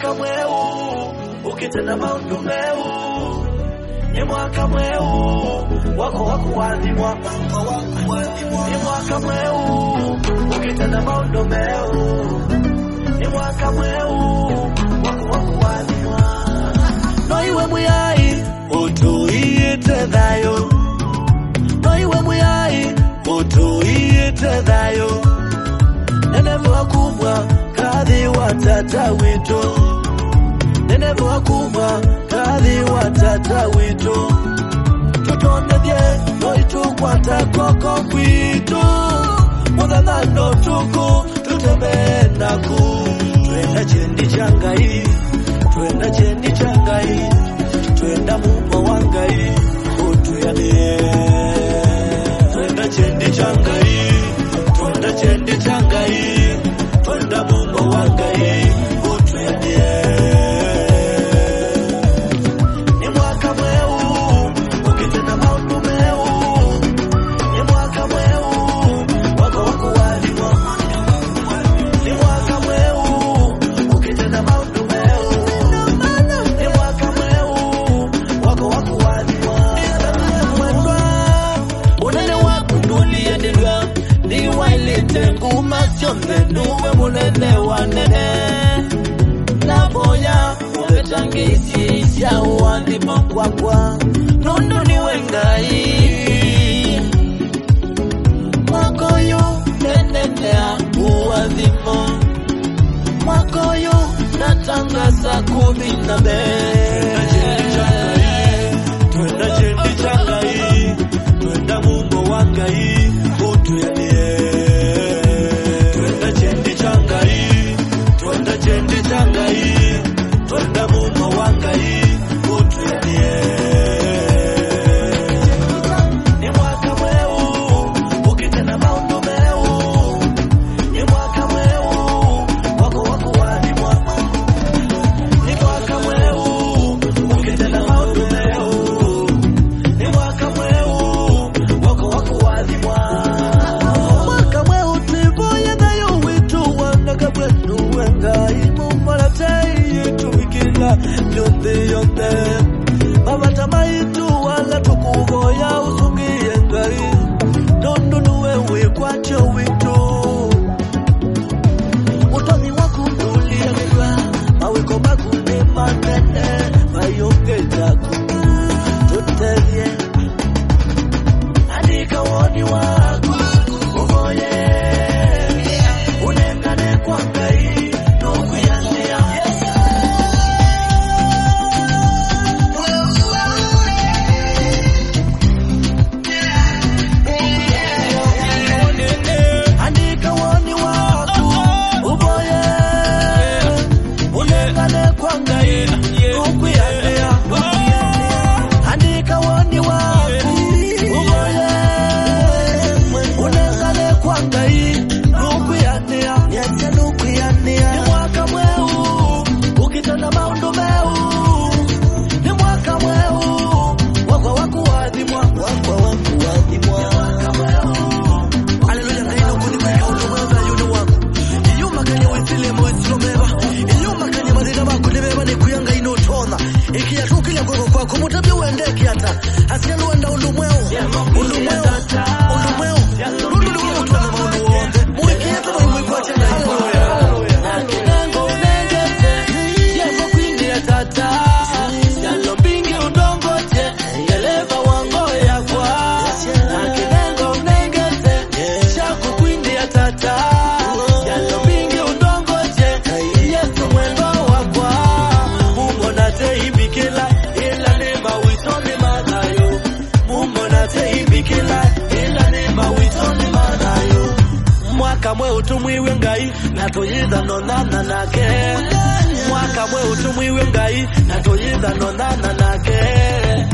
mwaka mweu ukitenda maundu meu, ni mwaka mweu wako wakuadhimwa. Ni mwaka mweu ukitenda maundu meu, ni mwaka mweu wako wakuadhimwa. No iwe muyai utuiite thayo, no iwe muyai utuiite thayo. Nenevo wakumwa kathi watata wito, nenevo wakumwa kathi watata wito. Tutondethie no itukwata koko kwitu, muthanano tuku tutembee naku. Twenda chendi changai, twenda chendi changai, twenda mumba wangai utuyanie. Twenda chendi changai, twenda chendi changai, twenda mumba wangai utuyanie. Ni mwaka mweu ukitenda maundu meu, ni mwaka mweu wako wakuadhimwa. Ni mwaka mweu ukitenda maundu meu, ni mwaka mweu wako wakuadhimwa. Unene waku dunia nilwa ni wailite kumasyonde nuwe munene wanene. Naboya ubetangisi isya uandimo kwakwa nundu niwe ngai. Mwakoyo nenenea uandimo, mwakoyo natangaza kubinabe. Twenda chendi changai, twenda mumbo wangai utuyanie. Twenda chendi changai, twenda chendi changai, twenda mumbo wangai utuyanie. Ni mwaka mweu ukitenda maundu meu, ni mwaka mweu wako wakuadhimwa. Ni mwaka mweu ukitenda maundu meu, ni mwaka mweu wako wakuadhimwa. Mwaka mweu tivoye nayo witu wanaka bwenu wengai mumalatei yitu wikila yote yote. Mabata maitu wala tukuvoya usungie ngai, nundu nuwewe kwacho witu. Utoni wakundulia milwa, mawiko makune manene, mayonge jaku tutevye. Andika woni waku uvoye, unengane kwa ngai nukuyania. Andika woni waku uvoye, unengane kwa ngai nukuyania. Andika woni waku uvoye, unengane kwa ngai nukuyania. Niache nukuyania. Ni mwaka mweu ukitenda maundu meu, ni mwaka mweu wako wakuadhimwa, wako wakuadhimwa. Haleluya ngaino kunipeka utomweza yuni wako. Iyuma kanye wetile mwesilo meba, iyuma kanye madhina bako nibeba ni kuyanga inotona. Ikia tukile kweko kwako mutabi uende kiata, asialu wenda ulumweo, ulumweo, ulumweo. Nundu ni wewe utwana maundu wote, muikia tuwa mwikwa chenda haleluya. Akinengo nengete, yako kwindi ya tata, yalo bingi udongote, yeleva wango ya kwa. Akinengo nengete, yako kwindi ya tata, yalo bingi udongote, yesu mwendo wakwa. Mungo nate ibikila, ila nema witoni manayo. Mungo nate ibikila, ila nema witoni manayo. Mwaka mweu tumwiwe ngai, natoyiza nonana nake. Mwaka mweu tumwiwe ngai, natoyiza nonana nake.